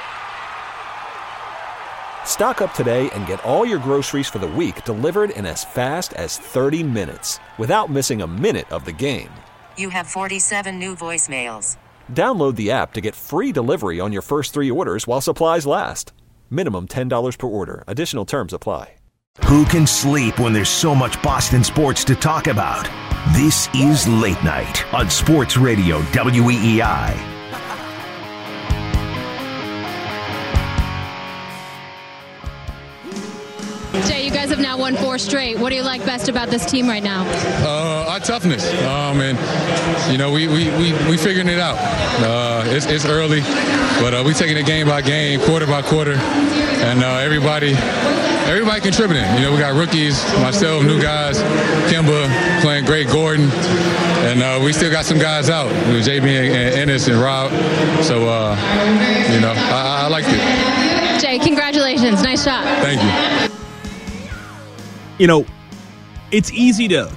Stock up today and get all your groceries for the week delivered in as fast as thirty minutes without missing a minute of the game. You have forty-seven new voicemails. Download the app to get free delivery on your first three orders while supplies last. Minimum ten dollars per order. Additional terms apply. Who can sleep when there's so much Boston sports to talk about? This is Late Night on Sports Radio W E E I. Jay, you guys have now won four straight. What do you like best about this team right now? Uh, our toughness. Um, and, you know, we we we, we figuring it out. Uh, it's, it's early, but uh, we taking it game by game, quarter by quarter, and uh, everybody everybody contributing. You know, we got rookies, myself, new guys, Kemba playing great, Gordon, and uh, we still got some guys out, you know, J B and, and Ennis and Rob. So, uh, you know, I, I liked it. Jay, congratulations. Nice shot. Thank you. You know, it's easy to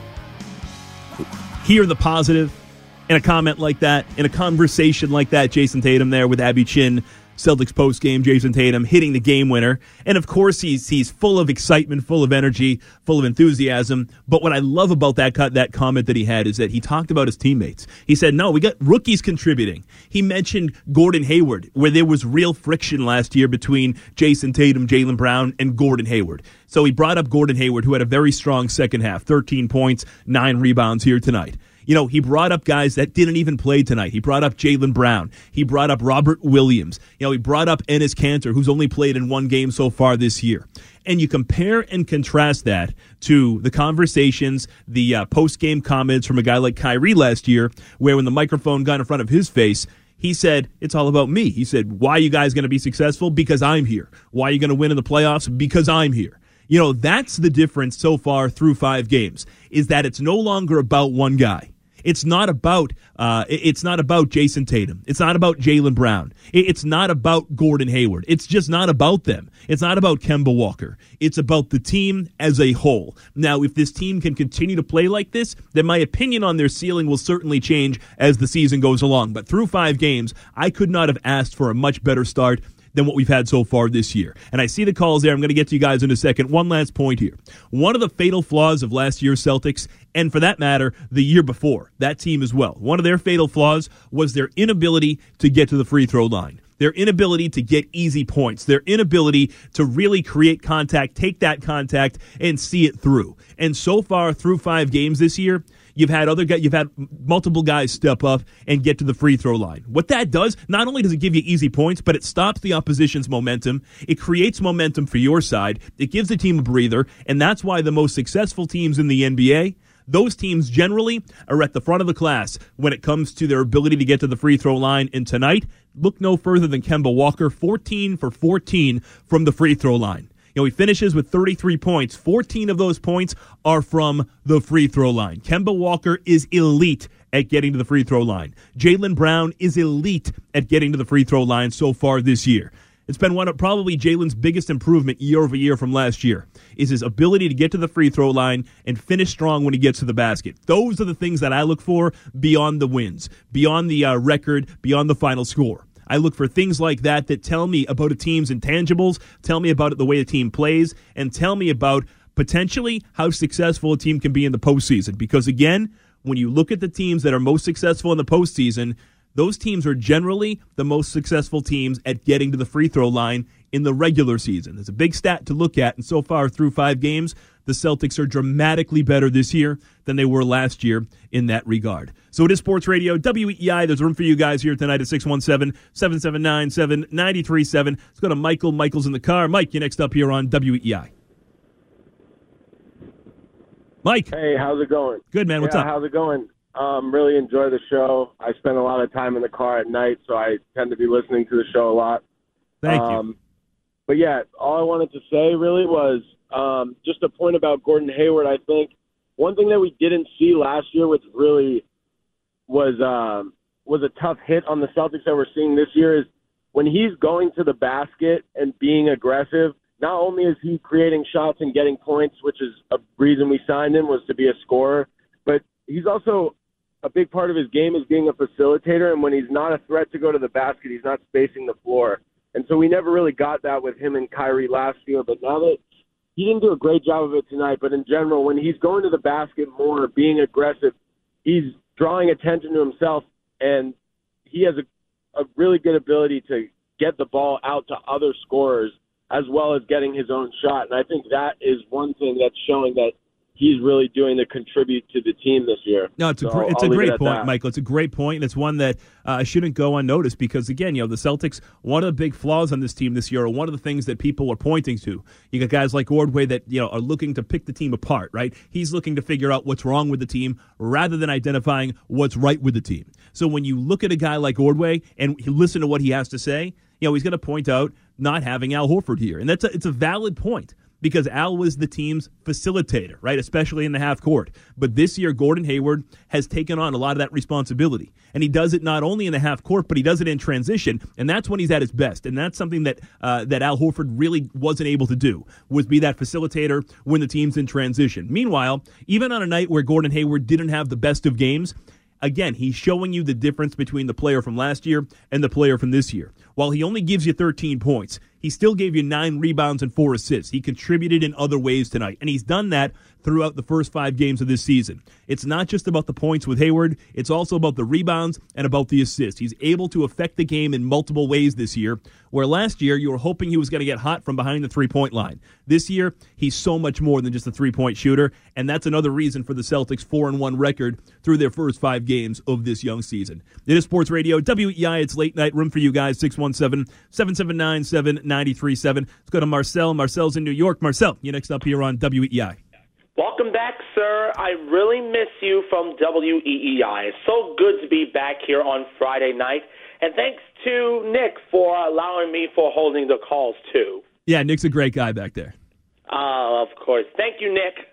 hear the positive in a comment like that, in a conversation like that. Jason Tatum there with Abby Chin, Celtics postgame, Jason Tatum hitting the game winner. And, of course, he's he's full of excitement, full of energy, full of enthusiasm. But what I love about that that comment that he had is that he talked about his teammates. He said, no, we got rookies contributing. He mentioned Gordon Hayward, where there was real friction last year between Jason Tatum, Jaylen Brown, and Gordon Hayward. So he brought up Gordon Hayward, who had a very strong second half, thirteen points, nine rebounds here tonight. You know, he brought up guys that didn't even play tonight. He brought up Jaylen Brown. He brought up Robert Williams. You know, he brought up Enes Kanter, who's only played in one game so far this year. And you compare and contrast that to the conversations, the uh, post-game comments from a guy like Kyrie last year, where when the microphone got in front of his face, he said, it's all about me. He said, why are you guys going to be successful? Because I'm here. Why are you going to win in the playoffs? Because I'm here. You know, that's the difference so far through five games, is that it's no longer about one guy. It's not about uh, it's not about Jason Tatum. It's not about Jaylen Brown. It's not about Gordon Hayward. It's just not about them. It's not about Kemba Walker. It's about the team as a whole. Now, if this team can continue to play like this, then my opinion on their ceiling will certainly change as the season goes along. But through five games, I could not have asked for a much better start than what we've had so far this year. And I see the calls there. I'm going to get to you guys in a second. One last point here. One of the fatal flaws of last year's Celtics, and for that matter, the year before, that team as well, one of their fatal flaws was their inability to get to the free throw line. Their inability to get easy points, their inability to really create contact, take that contact, and see it through. And so far through five games this year, You've had other guys, you've had multiple guys step up and get to the free throw line. What that does, not only does it give you easy points, but it stops the opposition's momentum. It creates momentum for your side. It gives the team a breather, and that's why the most successful teams in the N B A, those teams generally are at the front of the class when it comes to their ability to get to the free throw line. And tonight, look no further than Kemba Walker, fourteen for fourteen from the free throw line. You know, he finishes with thirty-three points. fourteen of those points are from the free throw line. Kemba Walker is elite at getting to the free throw line. Jaylen Brown is elite at getting to the free throw line so far this year. It's been one of probably Jaylen's biggest improvement year over year from last year, is his ability to get to the free throw line and finish strong when he gets to the basket. Those are the things that I look for beyond the wins, beyond the uh, record, beyond the final score. I look for things like that that tell me about a team's intangibles, tell me about the way a team plays, and tell me about potentially how successful a team can be in the postseason. Because, again, when you look at the teams that are most successful in the postseason, those teams are generally the most successful teams at getting to the free throw line in the regular season. There's a big stat to look at, and so far through five games, the Celtics are dramatically better this year than they were last year in that regard. So it is Sports Radio W E I. There's room for you guys here tonight at six one seven, seven seven nine, seven nine three seven. Let's go to Michael. Michael's in the car. Mike, you're next up here on W E I. Mike. Hey, how's it going? Good, man. What's yeah, up? How's it going? Um, really enjoy the show. I spend a lot of time in the car at night, so I tend to be listening to the show a lot. Thank um, you. But, yeah, all I wanted to say really was um, just a point about Gordon Hayward. I think one thing that we didn't see last year, which really was um, was a tough hit on the Celtics that we're seeing this year, is when he's going to the basket and being aggressive, not only is he creating shots and getting points, which is a reason we signed him, was to be a scorer, but he's also a big part of his game is being a facilitator, and when he's not a threat to go to the basket, he's not spacing the floor. And so we never really got that with him and Kyrie last year, but now that he didn't do a great job of it tonight, but in general, when he's going to the basket more, being aggressive, he's drawing attention to himself, and he has a, a really good ability to get the ball out to other scorers as well as getting his own shot. And I think that is one thing that's showing that he's really doing to contribute to the team this year. No, it's a, so gr- it's I'll a leave great it at point, that. Michael. It's a great point, and it's one that uh, shouldn't go unnoticed because, again, you know, the Celtics, one of the big flaws on this team this year, or one of the things that people are pointing to, you got guys like Ordway that, you know, are looking to pick the team apart, right? He's looking to figure out what's wrong with the team rather than identifying what's right with the team. So when you look at a guy like Ordway and you listen to what he has to say, you know, he's going to point out not having Al Horford here. And that's a, it's a valid point because Al was the team's facilitator, right, especially in the half court. But this year, Gordon Hayward has taken on a lot of that responsibility. And he does it not only in the half court, but he does it in transition. And that's when he's at his best. And that's something that uh, that Al Horford really wasn't able to do, was be that facilitator when the team's in transition. Meanwhile, even on a night where Gordon Hayward didn't have the best of games, again, he's showing you the difference between the player from last year and the player from this year. While he only gives you thirteen points, he still gave you nine rebounds and four assists. He contributed in other ways tonight, and he's done that throughout the first five games of this season. It's not just about the points with Hayward. It's also about the rebounds and about the assists. He's able to affect the game in multiple ways this year, where last year you were hoping he was going to get hot from behind the three-point line. This year, he's so much more than just a three-point shooter, and that's another reason for the Celtics' four and one record through their first five games of this young season. It is Sports Radio, W E I. It's late night. Room for you guys, six one seven, seven seven nine, seven nine three seven. Let's go to Marcel. Marcel's in New York. Marcel, you next up here on W E I. Welcome back, sir. I really miss you from W E E I. It's so good to be back here on Friday night. And thanks to Nick for allowing me for holding the calls, too. Yeah, Nick's a great guy back there. Uh, of course. Thank you, Nick.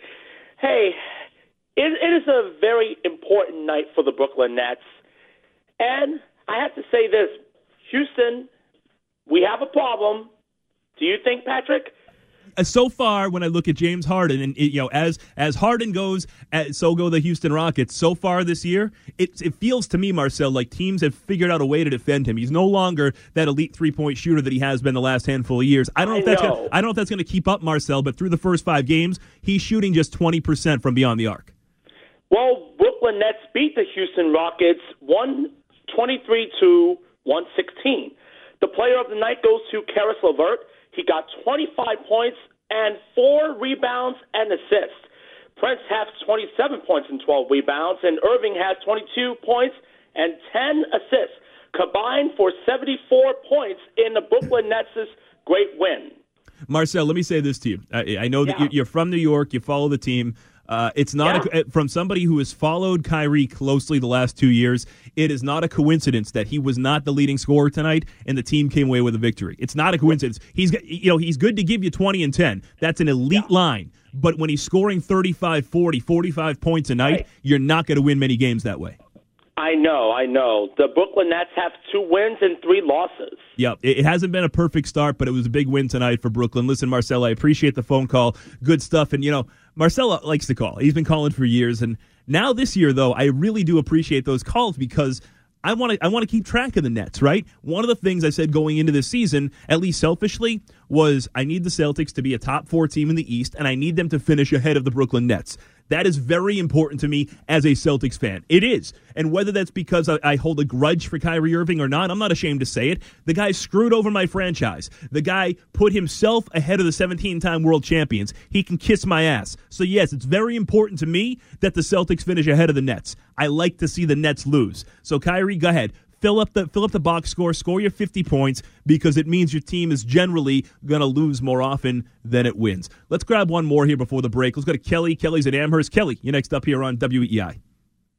Hey, it, it is a very important night for the Brooklyn Nets. And I have to say this, Houston, we have a problem. Do you think, Patrick? So far, when I look at James Harden, and you know, as as Harden goes, as, so go the Houston Rockets. So far this year, it it feels to me, Marcel, like teams have figured out a way to defend him. He's no longer that elite three point shooter that he has been the last handful of years. I don't know if that's gonna, I don't know if that's going to keep up, Marcel. But through the first five games, he's shooting just twenty percent from beyond the arc. Well, Brooklyn Nets beat the Houston Rockets one twenty-three to one sixteen. The player of the night goes to Karis LeVert. He got twenty-five points and four rebounds and assists. Prince has twenty-seven points and twelve rebounds, and Irving has twenty-two points and ten assists, combined for seventy-four points in the Brooklyn Nets' great win. Marcel, let me say this to you. I, I know that Yeah. you're from New York. You follow the team. Uh, it's not Yeah. a, from somebody who has followed Kyrie closely the last two years. It is not a coincidence that he was not the leading scorer tonight, and the team came away with a victory. It's not a coincidence. He's you know he's good to give you twenty and ten. That's an elite Yeah. line. But when he's scoring thirty-five, forty, forty-five points a night, Right. you're not going to win many games that way. I know, I know. The Brooklyn Nets have two wins and three losses. Yeah, it it hasn't been a perfect start, but it was a big win tonight for Brooklyn. Listen, Marcel, I appreciate the phone call. Good stuff. And, you know, Marcel likes to call. He's been calling for years. And now this year, though, I really do appreciate those calls because I want to I want to keep track of the Nets, right? One of the things I said going into this season, at least selfishly, was I need the Celtics to be a top four team in the East, and I need them to finish ahead of the Brooklyn Nets. That is very important to me as a Celtics fan. It is. And whether that's because I, I hold a grudge for Kyrie Irving or not, I'm not ashamed to say it. The guy screwed over my franchise. The guy put himself ahead of the seventeen-time world champions. He can kiss my ass. So, yes, it's very important to me that the Celtics finish ahead of the Nets. I like to see the Nets lose. So, Kyrie, go ahead. Fill up the fill up the box score, score your fifty points, because it means your team is generally going to lose more often than it wins. Let's grab one more here before the break. Let's go to Kelly. Kelly's at Amherst. Kelly, you're next up here on W E I.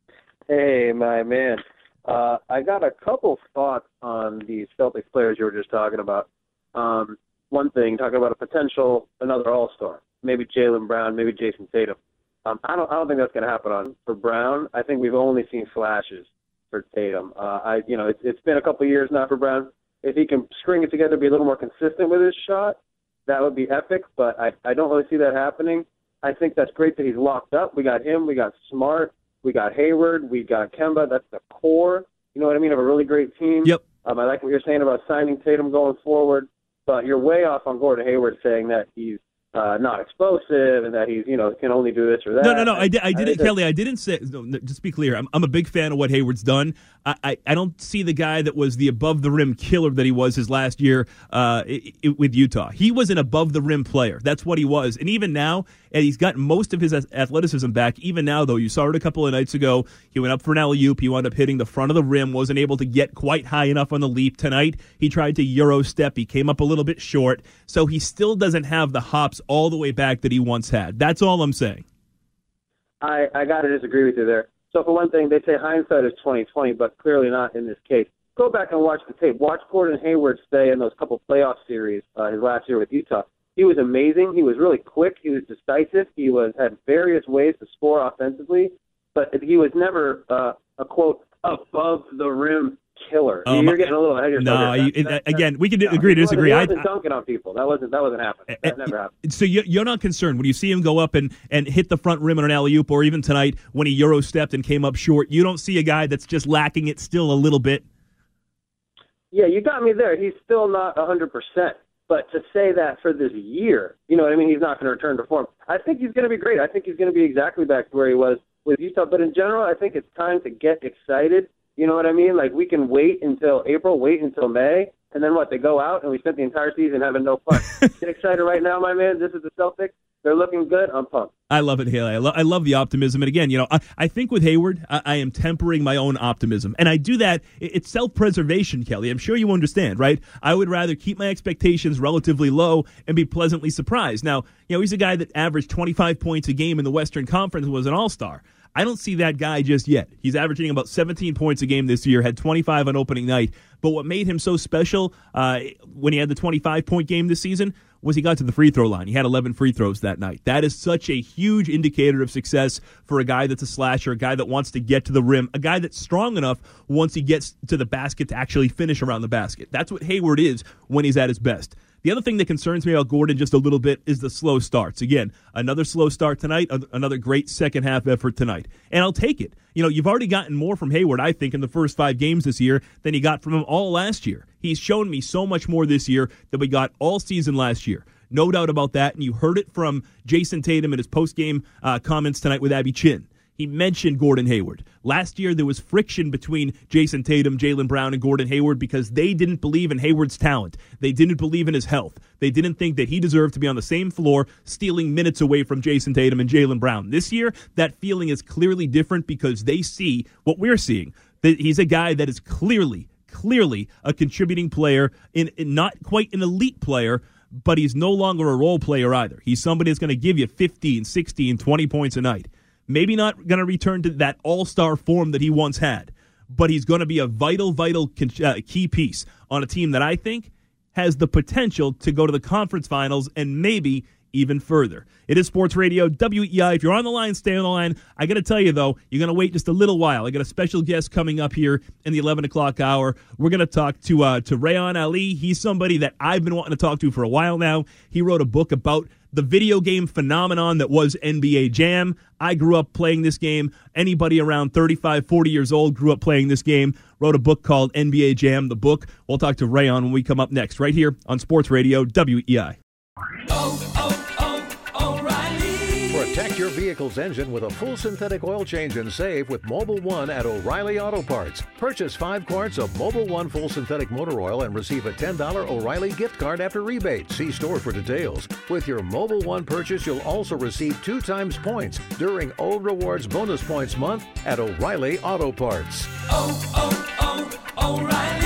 Hey, my man. Uh, I got a couple thoughts on the Celtics players you were just talking about. Um, one thing, talking about a potential another All-Star, maybe Jaylen Brown, maybe Jason Tatum. Um, I don't, I don't think that's going to happen on for Brown. I think we've only seen flashes for Tatum. Uh, I, you know, it's, it's been a couple of years now for Brown. If he can string it together, be a little more consistent with his shot, that would be epic. But I, I don't really see that happening. I think that's great that he's locked up. We got him. We got Smart. We got Hayward. We got Kemba. That's the core. You know what I mean? Of a really great team. Yep. Um, I like what you're saying about signing Tatum going forward. But you're way off on Gordon Hayward saying that he's uh, not explosive and that he's, you know, can only do this or that. No, no, no. I, did, I didn't, I Kelly. I didn't say. No, no, just be clear. I'm, I'm a big fan of what Hayward's done. I, I, I don't see the guy that was the above the rim killer that he was his last year uh, it, it, with Utah. He was an above the rim player. That's what he was. And even now, and he's gotten most of his athleticism back. Even now, though, you saw it a couple of nights ago. He went up for an alley-oop. He wound up hitting the front of the rim. Wasn't able to get quite high enough on the leap. Tonight, he tried to Euro step. He came up a little bit short. So he still doesn't have the hops all the way back that he once had. That's all I'm saying. I, I got to disagree with you there. So for one thing, they say hindsight is twenty twenty, but clearly not in this case. Go back and watch the tape. Watch Gordon Hayward stay in those couple playoff series uh, his last year with Utah. He was amazing. He was really quick. He was decisive. He was had various ways to score offensively, but he was never uh, a, quote, above the rim killer. Um, You're getting a little ahead of yourself. No, that, you, that, that, again, we can no, agree to disagree. He I wasn't dunking on people. That wasn't that wasn't happening. That never happened. So you're not concerned when you see him go up and, and hit the front rim on an alley-oop, or even tonight when he Euro stepped and came up short. You don't see a guy that's just lacking it still a little bit. Yeah, you got me there. He's still not one hundred percent. But to say that for this year, you know what I mean, he's not going to return to form. I think he's going to be great. I think he's going to be exactly back to where he was with Utah. But in general, I think it's time to get excited. You know what I mean? Like, we can wait until April, wait until May, and then what? They go out and we spent the entire season having no fun. Get excited right now, my man. This is the Celtics. They're looking good. I'm pumped. I love it, Haley. I, lo- I love the optimism. And again, you know, I, I think with Hayward, I, I am tempering my own optimism. And I do that. It's self-preservation, Kelly. I'm sure you understand, right? I would rather keep my expectations relatively low and be pleasantly surprised. Now, you know, he's a guy that averaged twenty-five points a game in the Western Conference and was an all-star. I don't see that guy just yet. He's averaging about seventeen points a game this year, had twenty-five on opening night. But what made him so special uh, when he had the twenty-five-point game this season was he got to the free throw line. He had eleven free throws that night. That is such a huge indicator of success for a guy that's a slasher, a guy that wants to get to the rim, a guy that's strong enough once he gets to the basket to actually finish around the basket. That's what Hayward is when he's at his best. The other thing that concerns me about Gordon just a little bit is the slow starts. Again, another slow start tonight, another great second-half effort tonight. And I'll take it. You know, you've already gotten more from Hayward, I think, in the first five games this year than you got from him all last year. He's shown me so much more this year than we got all season last year. No doubt about that, and you heard it from Jason Tatum in his post-game uh, comments tonight with Abby Chin. He mentioned Gordon Hayward. Last year, there was friction between Jason Tatum, Jaylen Brown, and Gordon Hayward because they didn't believe in Hayward's talent. They didn't believe in his health. They didn't think that he deserved to be on the same floor, stealing minutes away from Jason Tatum and Jaylen Brown. This year, that feeling is clearly different because they see what we're seeing. That he's a guy that is clearly, clearly a contributing player, in, in not quite an elite player, but he's no longer a role player either. He's somebody that's going to give you fifteen, sixteen, twenty points a night. Maybe not going to return to that all-star form that he once had, but he's going to be a vital, vital uh, key piece on a team that I think has the potential to go to the conference finals and maybe even further. It is Sports Radio, W E I. If you're on the line, stay on the line. I got to tell you, though, you're going to wait just a little while. I got a special guest coming up here in the eleven o'clock hour. We're going to talk to uh, to Rayon Ali. He's somebody that I've been wanting to talk to for a while now. He wrote a book about the video game phenomenon that was N B A Jam. I grew up playing this game. Anybody around thirty-five, forty years old grew up playing this game. Wrote a book called N B A Jam, the book. We'll talk to Rayon when we come up next, right here on Sports Radio, W E I. Oh, oh, oh, O'Reilly. Protect your vehicle's engine with a full synthetic oil change and save with Mobil one at O'Reilly Auto Parts. Purchase five quarts of Mobil one full synthetic motor oil and receive a ten dollars O'Reilly gift card after rebate. See store for details. With your Mobil one purchase, you'll also receive two times points during O Rewards Bonus Points Month at O'Reilly Auto Parts. Oh, oh, oh, O'Reilly.